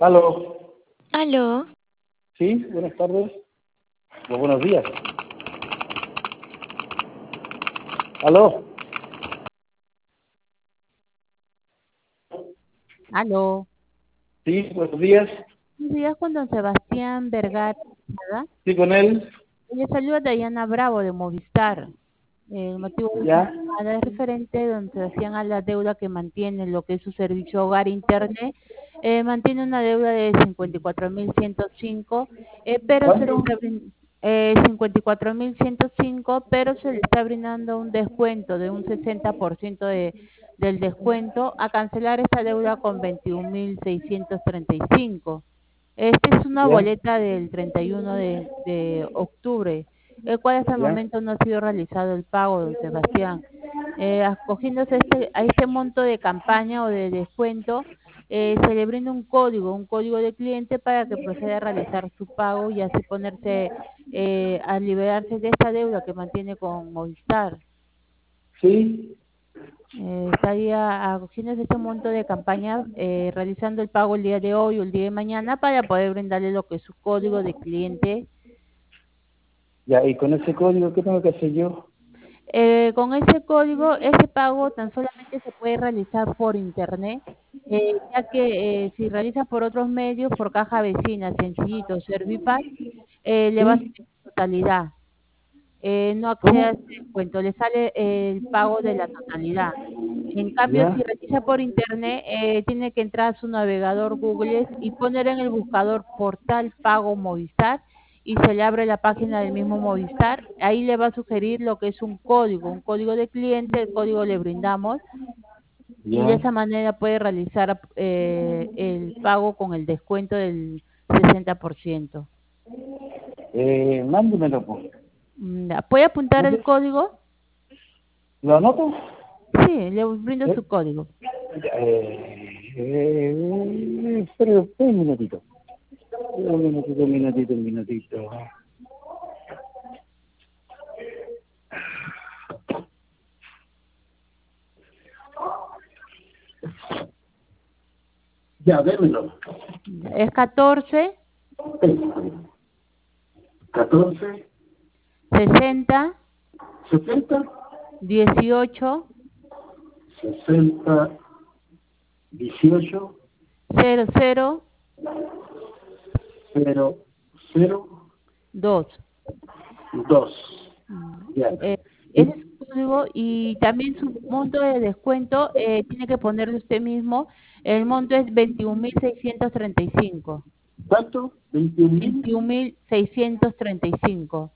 Aló, Aló, sí, buenas tardes, o buenos días. Aló, Aló. sí, buenos días, Buenos días con don Sebastián Vergara, ¿verdad? sí, con él, Le saluda Dayana Bravo de Movistar. El motivo de mi ya, llamada es referente, don Sebastián, a la deuda que mantiene lo que es su servicio hogar internet. Mantiene una deuda de 54.105, pero se le ¿cuánto? está 54.105, pero se le está brindando un descuento de un 60% del descuento a cancelar esta deuda con 21.635. Esta es una Ya, boleta del 31 de octubre, el cual hasta el ya, momento no ha sido realizado el pago, don Sebastián. Acogiéndose a este monto de campaña o de descuento, se le brinda un código de cliente para que proceda a realizar su pago y así ponerse a liberarse de esta deuda que mantiene con Movistar. sí, Estaría acogiéndose este monto de campaña, realizando el pago el día de hoy o el día de mañana para poder brindarle lo que es su código de cliente. ya, y con ese código, ¿qué tengo que hacer yo? Con ese código, ese pago tan solamente se puede realizar por internet, ya que si realiza por otros medios, por caja vecina, Sencillito, Servipass, le va a Sí, salir en totalidad. No accede a ¿cómo? ese descuento, le sale el pago de la totalidad. En cambio, si Ya, realiza por internet, tiene que entrar a su navegador Google y poner en el buscador portal pago Movistar y se le abre la página del mismo Movistar. Ahí le va a sugerir lo que es un código de cliente, el código le brindamos y de ya, esa manera puede realizar el pago con el descuento del 60%. mándemelo, pues. ¿Puede apuntar el ¿Dónde? código? ¿Lo anoto? Sí, le brindo Eh, su código. espera un minutito. Un minutito, un minutito, un minutito. Ya, démelo. Es 14 14, 60 70, 18 60, 18, 00 0, 0, 2. 2. Ya. Eh, ese ¿Y es su código y también su monto de descuento tiene que ponerle usted mismo. El monto es 21.635. cuánto? 21.000. 21.635.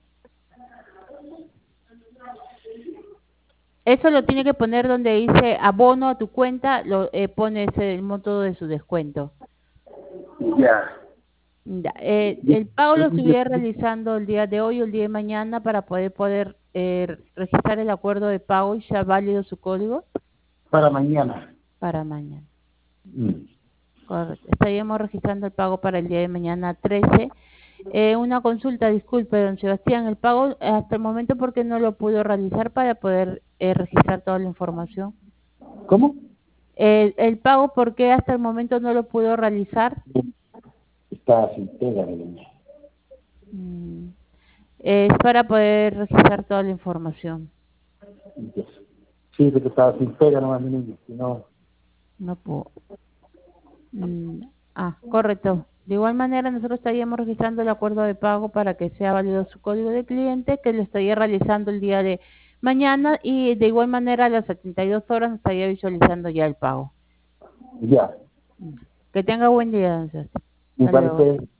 Eso lo tiene que poner donde dice abono a tu cuenta, pone el monto de su descuento. Ya. Ya, el pago lo estuviera realizando el día de hoy o el día de mañana para poder registrar el acuerdo de pago y sea válido su código Para mañana. para mañana. Mm. Correcto. Estaríamos registrando el pago para el día de mañana 13. Una consulta, disculpe, don Sebastián, el pago hasta el momento porque no lo pudo realizar para poder registrar toda la información. ¿Cómo? El pago, ¿por qué hasta el momento no lo pudo realizar? Está sin pega, mi niña. Mm, es para poder registrar toda la información. Sí, porque estaba sin pega nomás, mi niña. Si no, No puedo. Correcto. De igual manera, nosotros estaríamos registrando el acuerdo de pago para que sea válido su código de cliente, que lo estaría realizando el día de mañana y de igual manera a las 72 horas estaría visualizando ya el pago. ya. Que tenga buen día, don César. Me Hasta luego. parece